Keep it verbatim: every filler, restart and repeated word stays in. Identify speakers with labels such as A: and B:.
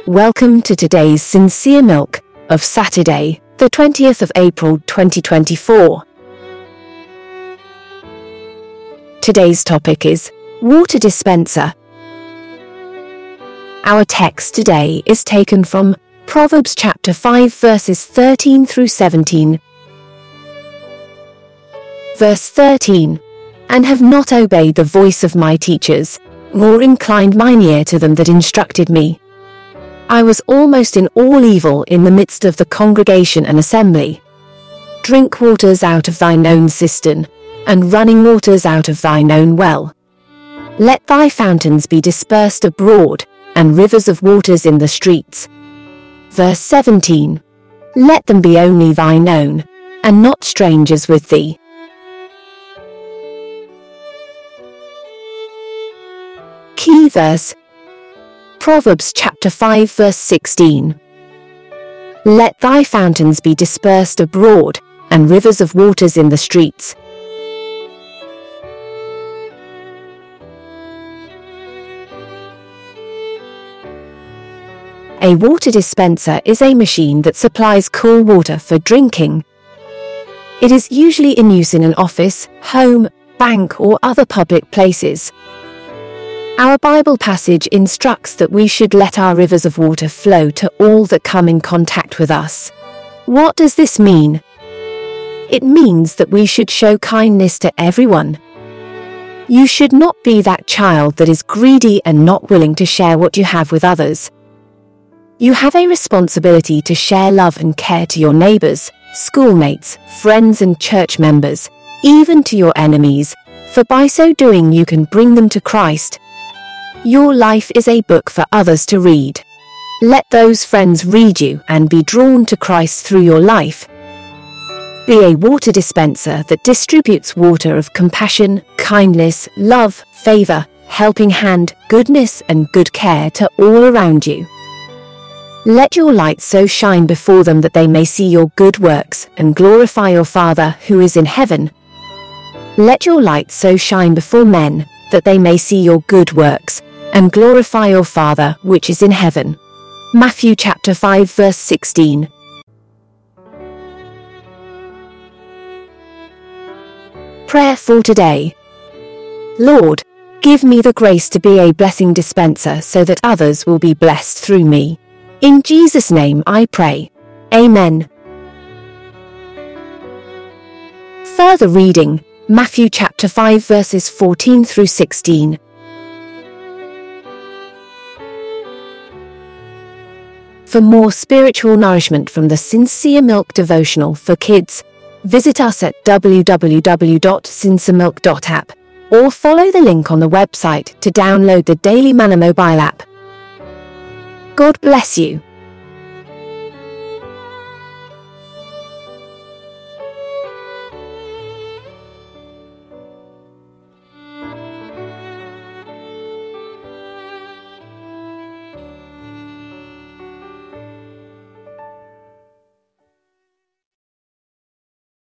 A: Welcome to today's Sincere Milk of Saturday, the twentieth of April twenty twenty-four. Today's topic is water dispenser. Our text today is taken from Proverbs chapter five verses thirteen through seventeen. Verse thirteen, "And have not obeyed the voice of my teachers, nor inclined mine ear to them that instructed me. I was almost in all evil in the midst of the congregation and assembly. Drink waters out of thine own cistern, and running waters out of thine own well. Let thy fountains be dispersed abroad, and rivers of waters in the streets." Verse seventeen, "Let them be only thine own, and not strangers with thee." Key verse, Proverbs chapter five verse sixteen. "Let thy fountains be dispersed abroad, and rivers of waters in the streets." A water dispenser is a machine that supplies cool water for drinking. It is usually in use in an office, home, bank, or other public places. Our Bible passage instructs that we should let our rivers of water flow to all that come in contact with us. What does this mean? It means that we should show kindness to everyone. You should not be that child that is greedy and not willing to share what you have with others. You have a responsibility to share love and care to your neighbors, schoolmates, friends and church members, even to your enemies, for by so doing you can bring them to Christ. Your life is a book for others to read. Let those friends read you and be drawn to Christ through your life. Be a water dispenser that distributes water of compassion, kindness, love, favor, helping hand, goodness and good care to all around you. Let your light so shine before them that they may see your good works and glorify your Father who is in heaven. Let your light so shine before men that they may see your good works and glorify your Father which is in heaven. Matthew chapter five verse sixteen. Prayer for today. Lord, give me the grace to be a blessing dispenser so that others will be blessed through me. In Jesus' name I pray. Amen. Further reading, Matthew chapter five verses fourteen through sixteen. For more spiritual nourishment from the Sincere Milk devotional for kids, visit us at w w w dot sincere milk dot app or follow the link on the website to download the Daily Manna mobile app. God bless you.